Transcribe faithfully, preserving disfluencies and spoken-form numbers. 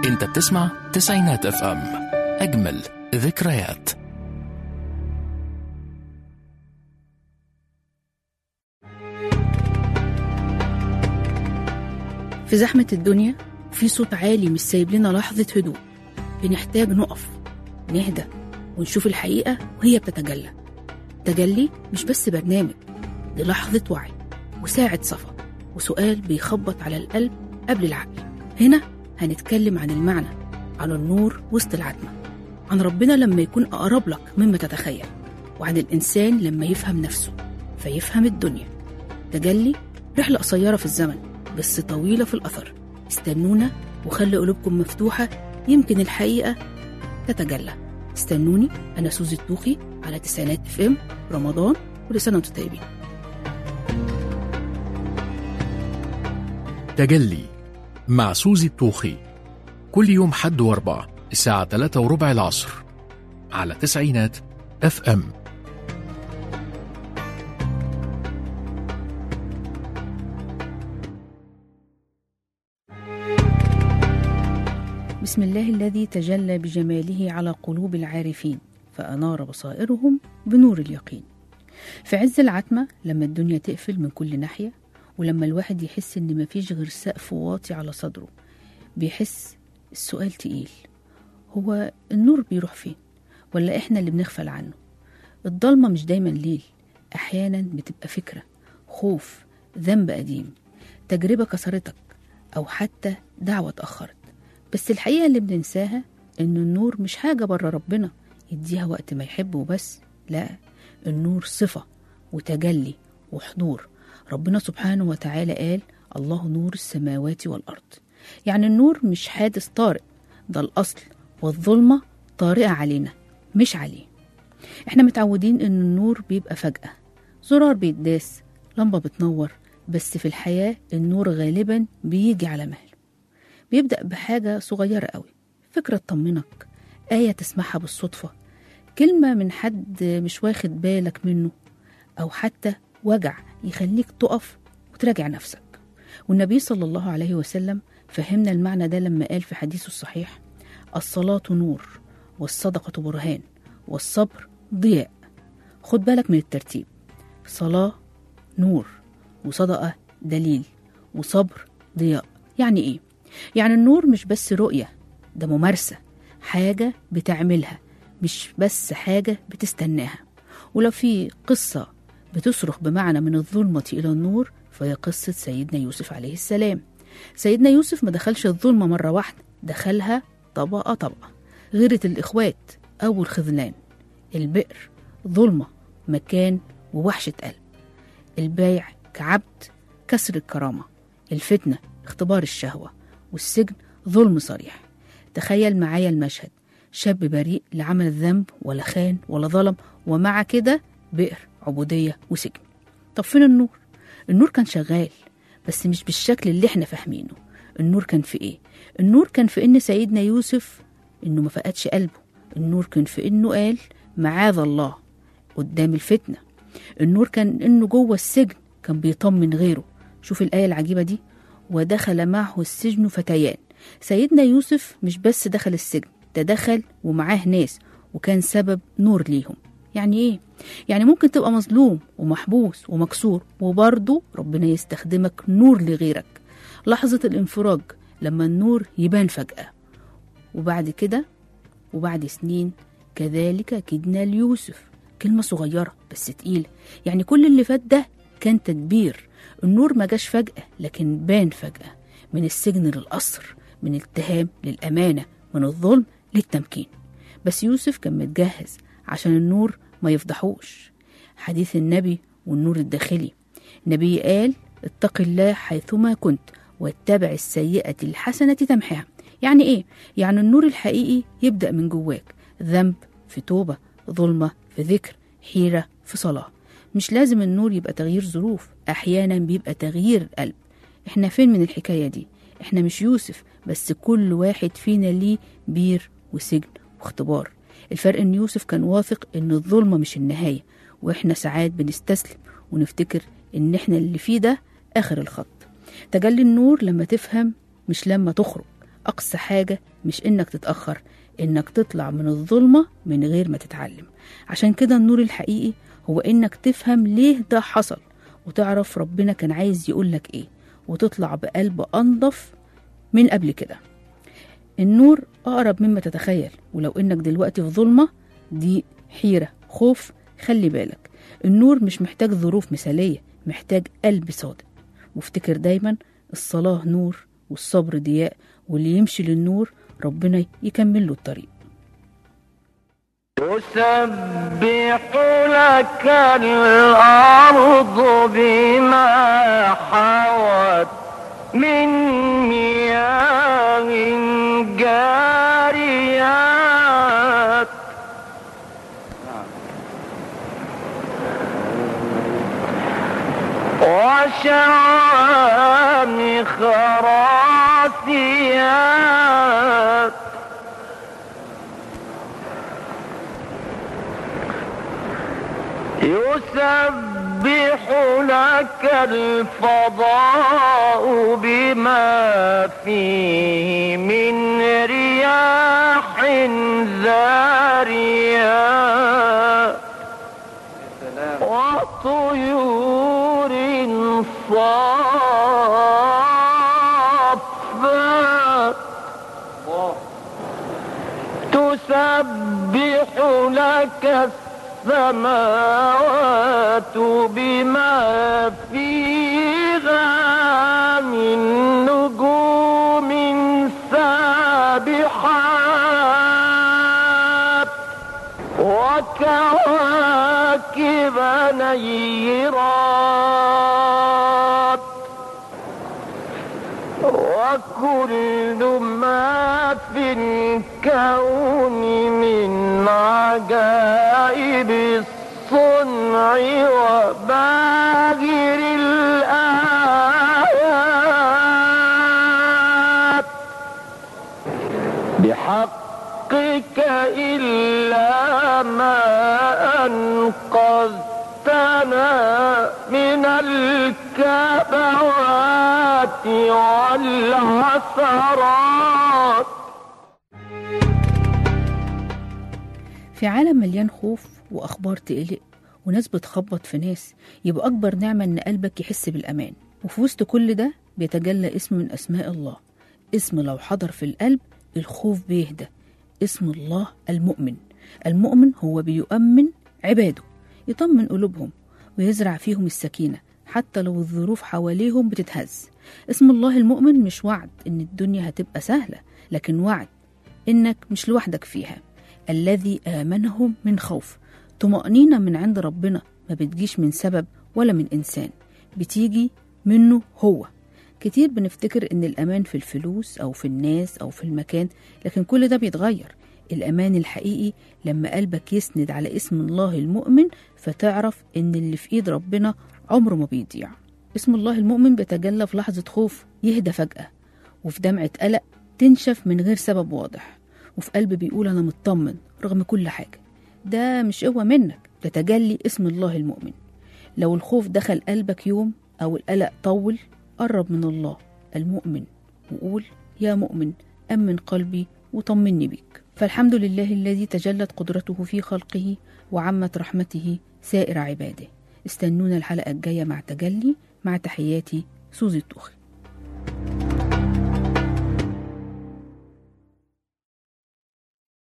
انت بتسمع تسعينات اف ام، اجمل ذكريات. في زحمة الدنيا في صوت عالي مش سايب لنا لحظة هدوء. بنحتاج نقف نهدى ونشوف الحقيقة وهي بتتجلى. تجلي مش بس برنامج، دي لحظة وعي وساعة صفا وسؤال بيخبط على القلب قبل العقل. هنا هنتكلم عن المعنى، عن النور وسط العتمة، عن ربنا لما يكون أقرب لك مما تتخيل، وعن الإنسان لما يفهم نفسه فيفهم الدنيا. تجلي رحلة قصيرة في الزمن بس طويلة في الأثر. استنونا وخلي قلوبكم مفتوحة، يمكن الحقيقة تتجلى. استنوني، أنا سوزي الطوخي على تسعينات اف ام. رمضان كل سنة وانتم طيبين. تجلي مع سوزي الطوخي كل يوم حد واربع الساعة ثلاثة وربع العصر على تسعينات اف ام. بسم الله الذي تجلى بجماله على قلوب العارفين فأنار بصائرهم بنور اليقين. في عز العتمة لما الدنيا تقفل من كل ناحية، ولما الواحد يحس إن مفيش غير سقف واطي على صدره، بيحس السؤال تقيل: هو النور بيروح فين؟ ولا إحنا اللي بنغفل عنه؟ الضلمة مش دايما ليل، أحيانا بتبقى فكرة، خوف، ذنب قديم، تجربة كسرتك، أو حتى دعوة اتأخرت. بس الحقيقة اللي بننساها إن النور مش حاجة بره ربنا يديها وقت ما يحب وبس. لا، النور صفة وتجلي وحضور. ربنا سبحانه وتعالى قال: الله نور السماوات والأرض. يعني النور مش حادث طارئ، ده الأصل، والظلمة طارئة علينا مش عليه. احنا متعودين إن النور بيبقى فجأة، زرار بيتداس، لمبة بتنور. بس في الحياة النور غالبا بيجي على مهل، بيبدأ بحاجة صغيرة قوي، فكرة تطمنك، آية تسمعها بالصدفة، كلمة من حد مش واخد بالك منه، أو حتى وجع يخليك تقف وتراجع نفسك. والنبي صلى الله عليه وسلم فهمنا المعنى ده لما قال في حديثه الصحيح: الصلاة نور، والصدقة برهان، والصبر ضياء. خد بالك من الترتيب: صلاة نور، وصدقة دليل، وصبر ضياء. يعني إيه؟ يعني النور مش بس رؤية، ده ممارسة، حاجة بتعملها مش بس حاجة بتستناها. ولو في قصة بتصرخ بمعنى من الظلمة إلى النور، فهي قصة سيدنا يوسف عليه السلام. سيدنا يوسف ما دخلش الظلمة مرة واحدة، دخلها طبقة طبقة. غيرة الإخوات أو الخذلان، البئر ظلمة، مكان ووحشة قلب، البيع كعبد، كسر الكرامة، الفتنة اختبار الشهوة، والسجن ظلم صريح. تخيل معايا المشهد: شاب بريء لا عمل ذنب ولا خان ولا ظلم، ومع كده بئر، عبودية وسجن. طب فين النور؟ النور كان شغال بس مش بالشكل اللي احنا فاهمينه. النور كان في ايه؟ النور كان في ان سيدنا يوسف انه ما فقدش قلبه. النور كان في انه قال معاذ الله قدام الفتنة. النور كان انه جوه السجن كان بيطمن غيره. شوف الآية العجيبة دي: ودخل معه السجن فتيان. سيدنا يوسف مش بس دخل السجن، ده دخل ومعاه ناس وكان سبب نور ليهم. يعني ايه؟ يعني ممكن تبقى مظلوم ومحبوس ومكسور وبرضه ربنا يستخدمك نور لغيرك. لحظة الانفراج لما النور يبان فجأة. وبعد كده وبعد سنين كذلك كدنا ليوسف. كلمة صغيرة بس تقيلة. يعني كل اللي فات ده كان تدبير. النور ما جاش فجأة لكن بان فجأة، من السجن للقصر، من الاتهام للأمانة، من الظلم للتمكين. بس يوسف كان متجهز عشان النور ما يفضحوش. حديث النبي والنور الداخلي: النبي قال: اتق الله حيثما كنت واتبع السيئة الحسنة تمحها. يعني ايه؟ يعني النور الحقيقي يبدأ من جواك، ذنب في توبة، ظلمة في ذكر، حيرة في صلاة. مش لازم النور يبقى تغيير ظروف، أحيانا بيبقى تغيير القلب. احنا فين من الحكاية دي؟ احنا مش يوسف، بس كل واحد فينا ليه بير وسجن واختبار. الفرق ان يوسف كان واثق ان الظلمة مش النهاية، واحنا ساعات بنستسلم ونفتكر ان احنا اللي فيه ده آخر الخط. تجلي النور لما تفهم مش لما تخرج أقصى حاجة مش إنك تتأخر، إنك تطلع من الظلمة من غير ما تتعلم. عشان كده النور الحقيقي هو إنك تفهم ليه ده حصل، وتعرف ربنا كان عايز يقولك إيه، وتطلع بقلب أنضف من قبل كده. النور أقرب مما تتخيل، ولو إنك دلوقتي في ظلمة دي حيرة خوف، خلي بالك النور مش محتاج ظروف مثالية، محتاج قلب صادق. وافتكر دايما الصلاة نور والصبر ضياء، واللي يمشي للنور ربنا يكمل له الطريق. تسبح لك الأرض بما حوت من مياه جاريات، وشوامخ راسيات، يسبح لك الفضاء بما فيه من رياح زاريات، وطيور صافات، تسبح لك السماوات بما فيها من نجوم سابحات، وكواكب نيرات، وكل ما في الكون من عجائب الصنع وباهر الآيات، بحقك إلا ما أنقذتنا من الكبوات والعثرات. في عالم مليان خوف وأخبار تقلق وناس بتخبط في ناس، يبقى أكبر نعمة إن قلبك يحس بالأمان. وفي وسط كل ده بيتجلى اسم من أسماء الله، اسم لو حضر في القلب الخوف بيهدى، اسم الله المؤمن. المؤمن هو بيؤمن عباده، يطمن قلوبهم ويزرع فيهم السكينة حتى لو الظروف حواليهم بتتهز. اسم الله المؤمن مش وعد إن الدنيا هتبقى سهلة، لكن وعد إنك مش لوحدك فيها. الذي آمنهم من خوف، طمأنينة من عند ربنا ما بتجيش من سبب ولا من إنسان، بتيجي منه هو. كتير بنفتكر إن الأمان في الفلوس أو في الناس أو في المكان، لكن كل ده بيتغير. الأمان الحقيقي لما قلبك يسند على اسم الله المؤمن، فتعرف إن اللي في إيد ربنا عمره ما بيضيع. اسم الله المؤمن بيتجلى في لحظة خوف يهدى فجأة، وفي دمعة قلق تنشف من غير سبب واضح، وفي قلب بيقول أنا مطمن رغم كل حاجة. ده مش قوة منك، ده تجلي اسم الله المؤمن. لو الخوف دخل قلبك يوم أو القلق طول، قرب من الله المؤمن وقول يا مؤمن أمن قلبي وطمني بيك. فالحمد لله الذي تجلت قدرته في خلقه وعمت رحمته سائر عباده. استنونا الحلقة الجاية مع تجلي، مع تحياتي سوزي الطوخي.